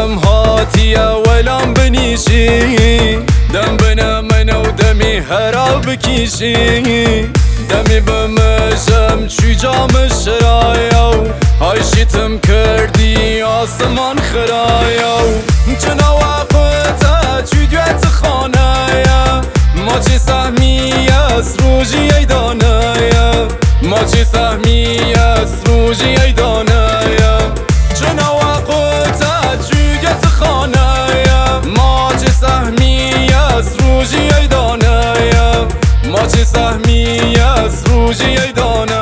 دم هاتیه ولم بنیشی دم بنا منو دمی هرا بکیشی دمی بمجم چوی جام شرایو های شیتم کردی آسمان خرایو چنا وقتا چوی دویت خانه ما چی سهمی از روژی ایدانه ما چی سهمی از روژی ایدانه چنا وقتا چوی دویت خانه ما چی سهمی از روژی ایدانه ما چی سهمی از روژی ایدانه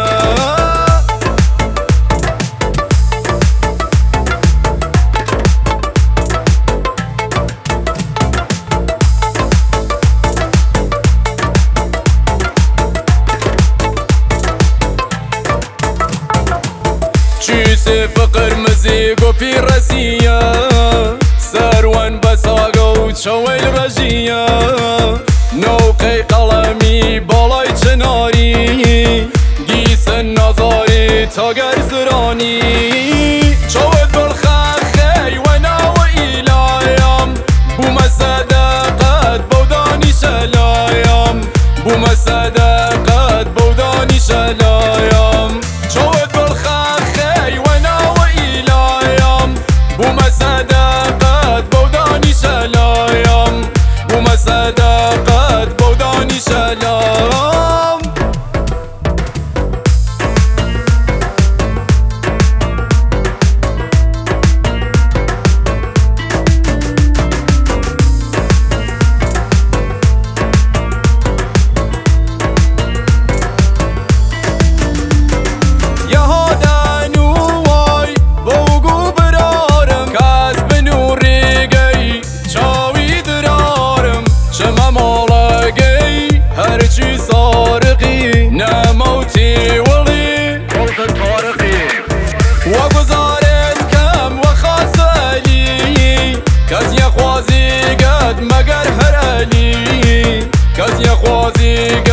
چیسی فقر مزیگ و پیرسیه سروان بساقه و چویل رجیه نوقی قلمی بالای چناری گیسن نظاری تا گرزرانی چوید بالخخی و ناو ایلایم بوم صدقت بودانی شلایم بوم صدقت بودانی شلایم چوید بالخخی و ناو ایلایم بوم صدقت بودانی شلایم بوم صدقت بودانی شلایم هرچی سارقی نموتی ولی قلت طارقی و گزارت کم و خاصلی کس یخوازی قد مگر هر علی کس یخوازی